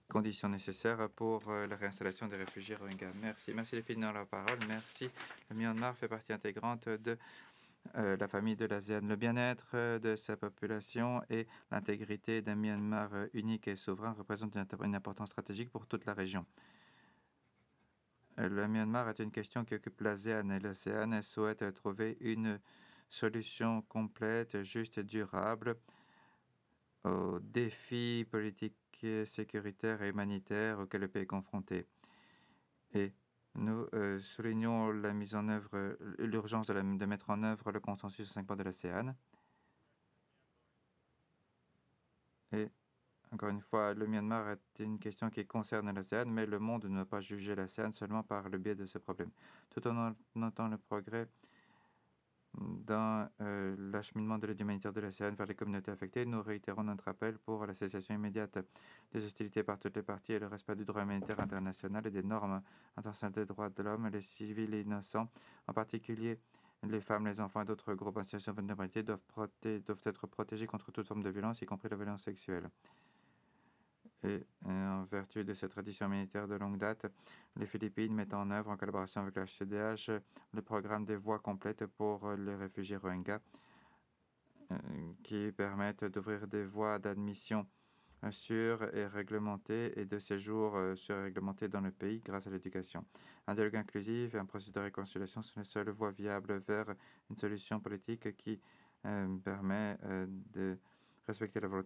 conditions nécessaires pour la réinstallation des réfugiés Rohingyas. Merci. Merci les filles dans la parole. Merci. Le Myanmar fait partie intégrante de la famille de l'ASEAN. Le bien-être de sa population et l'intégrité d'un Myanmar unique et souverain représentent une importance stratégique pour toute la région. Le Myanmar est une question qui occupe l'ASEAN et l'ASEAN souhaite trouver une solution complète, juste et durable aux défis politiques, sécuritaires et humanitaires auxquels le pays est confronté. Et nous soulignons la mise en œuvre, l'urgence de mettre en œuvre le consensus aux 5 points de l'ASEAN. Et encore une fois, le Myanmar est une question qui concerne l'ASEAN, mais le monde ne doit pas juger l'ASEAN seulement par le biais de ce problème. Tout en notant le progrès dans l'acheminement de l'aide humanitaire de l'ASEAN vers les communautés affectées, nous réitérons notre appel pour la cessation immédiate des hostilités par toutes les parties et le respect du droit humanitaire international et des normes internationales des droits de l'homme. Les civils et innocents, en particulier les femmes, les enfants et d'autres groupes en situation de vulnérabilité, doivent être protégés contre toute forme de violence, y compris la violence sexuelle. Et en vertu de cette tradition humanitaire de longue date, les Philippines mettent en œuvre, en collaboration avec le HCDH, le programme des voies complètes pour les réfugiés Rohingyas, qui permettent d'ouvrir des voies d'admission sûres et réglementées et de séjour sûrs et réglementés dans le pays grâce à l'éducation. Un dialogue inclusif et un processus de réconciliation sont les seules voies viables vers une solution politique qui permet de respecter la volonté